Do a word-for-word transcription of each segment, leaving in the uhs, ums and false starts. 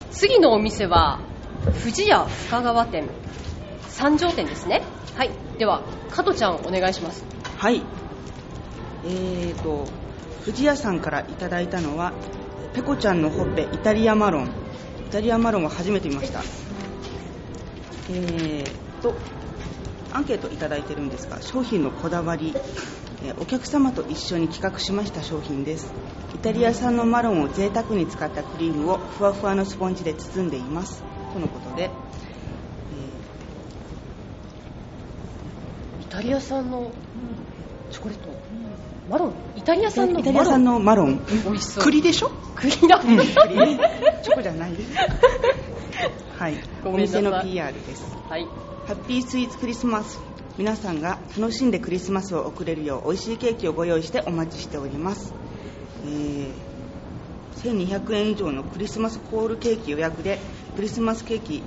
次のお店は富士屋深川店三条店ですね。はい、では加藤ちゃんお願いします。 はい、えーと富士屋さんからいただいたのはペコちゃんのほっぺイタリアマロン。イタリアマロンを初めて見ました。えーとアンケートいただいてるんですが、商品のこだわり、えー、お客様と一緒に企画しました商品です。イタリア産のマロンを贅沢に使ったクリームをふわふわのスポンジで包んでいますとのことで、えー、イタリア産のチョコレートマロン、イタリア産のマロン、 イタリア産のマロン、 美味しそう。 栗でしょ？ 栗だ、うん、栗チョコじゃないですはい、お店の ピーアール です。 はい、 ハッピースイーツクリスマス、皆さんが楽しんでクリスマスを送れるよう美味しいケーキをご用意してお待ちしております。えー、せんにひゃくえん以上のクリスマスホールケーキ予約でクリスマスケーキん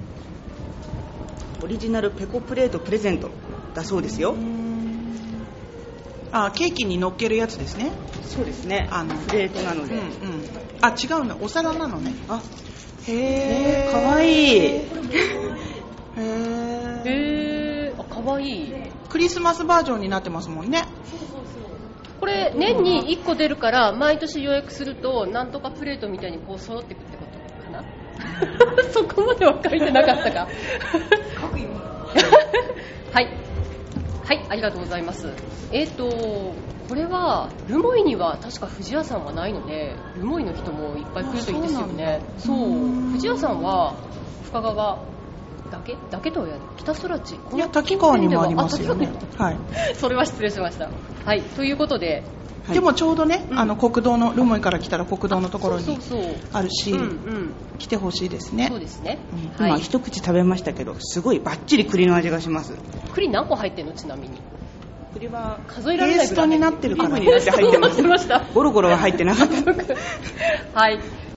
オリジナルペコプレートプレゼントだそうですよ。 あ、ケーキに乗っけるやつですね。 そうですね、あのプレートなので、 うんうん、あ、違うの、お皿なのね。 あ、 へー、 かわいい。 へー、 へー、あ、かわいい。 クリスマスバージョンになってますもんね。 これ年にいっこ出るから毎年予約するとなんとかプレートみたいにこう揃っていくってことかなそこまでは書いてなかったかはいはい、ありがとうございます。えーとこれはルモイには確か富士屋さんはないので、ルモイの人もいっぱい来るといいですよね。そう、富士屋さんは深川だけだけとはや北空地、 いや滝川にもありますよね。はい、 それは失礼しました。はい、ということで、 はい、でもちょうどね、うん、あの国道のルモイから来たら国道のところにあるし、 うんうん、 来てほしいですね。 そうですね、 うん、今、はい、一口食べましたけどすごいバッチリ栗の味がします。栗何個入ってるの？ちなみに栗は数えられないぐらいペーストになってるからクリームになって入ってますゴロゴロは入ってなかったはい、